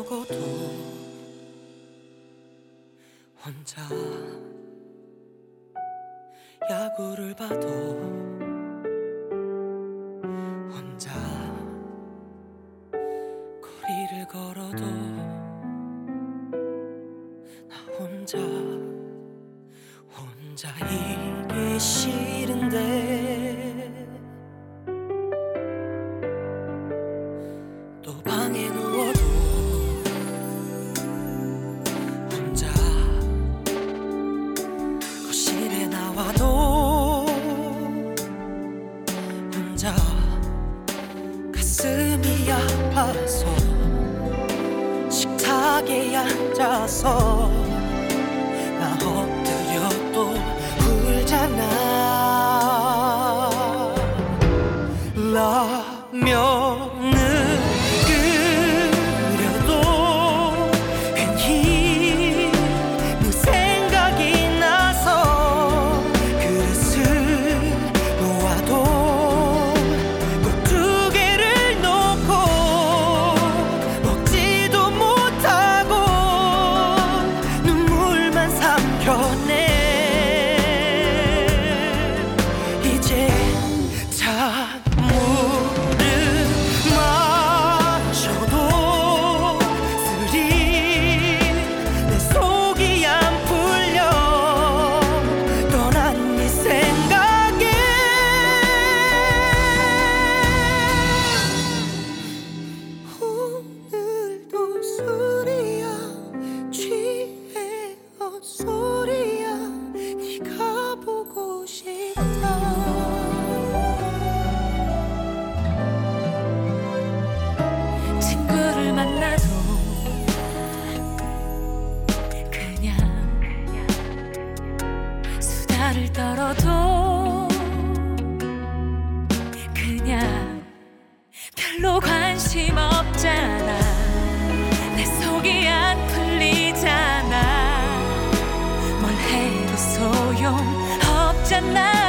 먹어도 혼자 야구를 봐도 혼자 거리를 걸어도 나 혼자 이게 싫은데 또 방에 누워도 혼자 거실에 나와도 혼자 가슴이 아파서 식탁에 앉아서 나 엎드려도 울잖아. 라면을 끓여도 괜히 네 생각이 나서 그릇을 놓아도 꼭 두 개를 놓고 먹지도 못하고 눈물만 삼켜내. 이제 찬물을 마셔도 쓰리 내 속이 안 풀려. 떠난 네 생각에 오늘도 술이야 취해 헛소리야 네가 보고 싶다. 친구를 만나도 그냥 수다를 떨어도 그냥 별로 관심 없잖아. 내 속이 안 풀리잖아. 뭘 해도 소용 없잖아.